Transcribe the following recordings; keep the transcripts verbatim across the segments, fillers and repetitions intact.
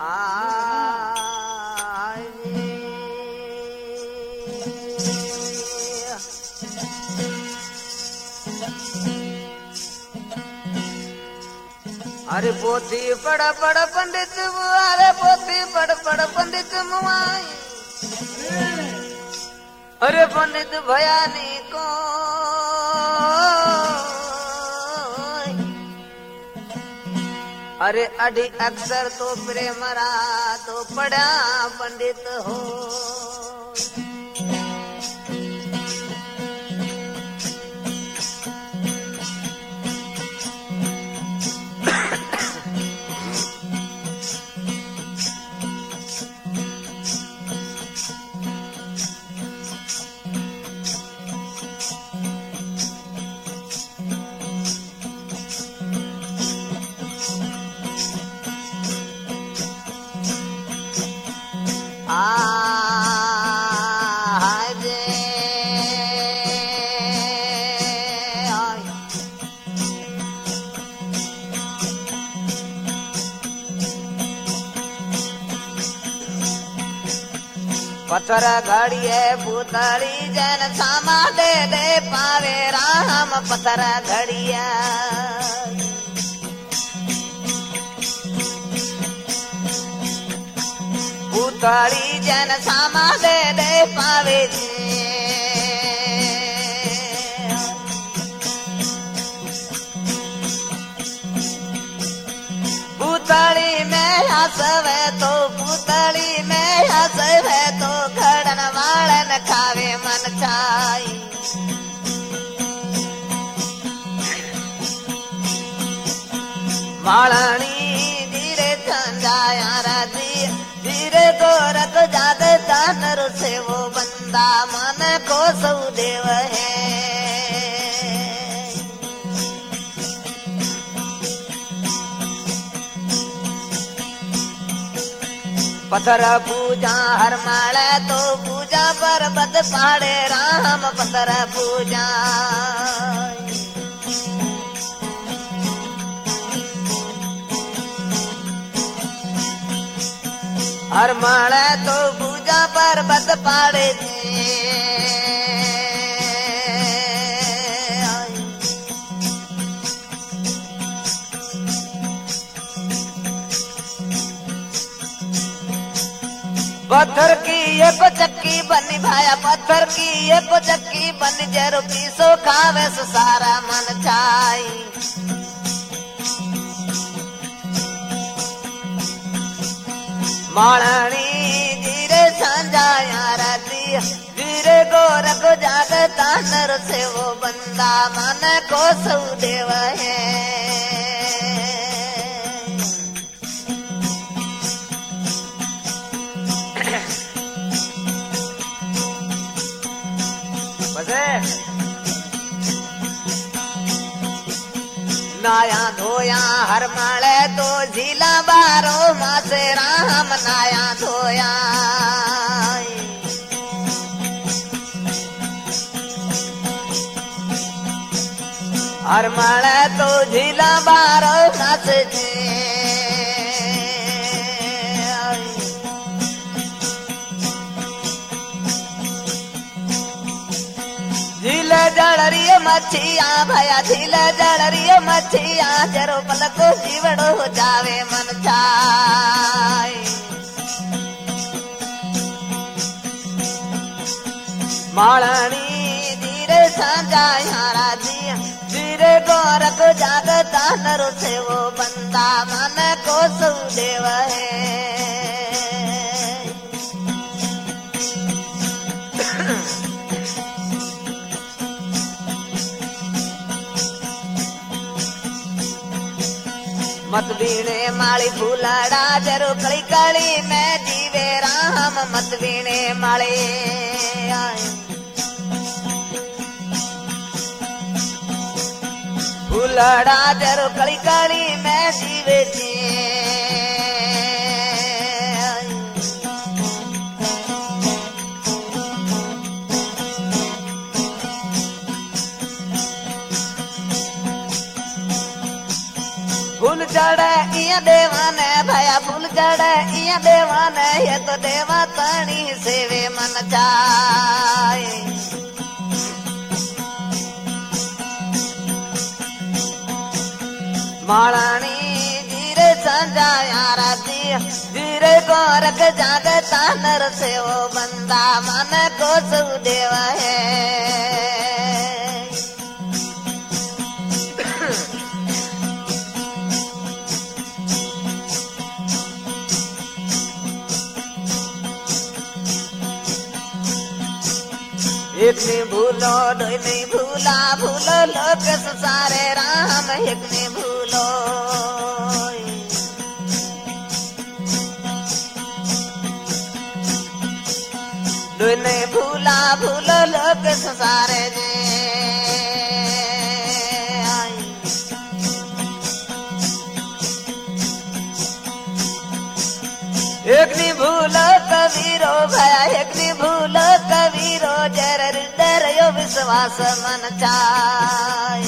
अरे पोथी पढ़ पढ़ पंडित अरे पोथी पढ़ पढ़ पंडित मुआई अरे पंडित भयानी को अरे अड़ी अक्षर तो प्रेमरा तो पढ़ा पंडित हो पत्थर घड़िए पुतली जैन सामा दे दे पावे राम पत्थर घड़िया पुतली जैन सामा दे दे पावे पुतली में हसवे तो पुतली में हसवे तो खड़न वालन खावे मन चाई मालनी धीरे संजाया राजी धीरे गोरख जाद जानर से वो बंदा मन को सौदेव है पत्थर पूजा हर माले तो पूजा पर्वत पहाड़े राम पत्थर पूजा हर माले तो पूजा पर्वत पहाड़े पत्थर की एक चक्की बनी भाया पत्थर की एक चक्की बनी जरो पीसो खावे सो सारा मन चाई मालनी धीरे संजाया राती धीरे गोरख जागता नर से वो बंदा मन को सौदेव है नाया धोया हर माले तो झीला बारो मासे राम नाया धोया हर माले तो झीला बारो मासे झील जड़रिय मच्छिया भया झील जड़रिय मच्छिया जरो पलको जीवड़ो जावे मन चाय मालनी धीरे संजाया राजी धीरे गोरख जागता नरो से वो बंदा मन को सौदेव है मत बीणे माली फूलड़ा जरो कली कली में जीवे राम मत बीणे माले फूलड़ा जरो कली कली में जीवे जी फूल चढ़े इया देवा ने भया फूल जड़े इया देवा ने ये तो देवा तणी सेवे मन जाए मालानी जीरे संजाया राती जीरे को रख जागता नर से वो बंदा मन को सुदेव है एक ने भूलो दो नहीं भूला भूलो लोक सारे राम एक ने भूलो दो नहीं भूला भूलो लोक सारे जे एक नी भूलो कबीरो भया एक नी भूलो कबीरो जर हृदय यो विश्वास मन चाय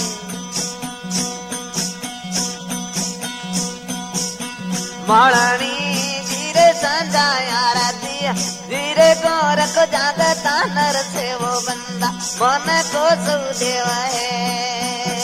मालानी जीरे संजाया राती जीरे को रख जागता नर से वो बंदा मन को सुदेव है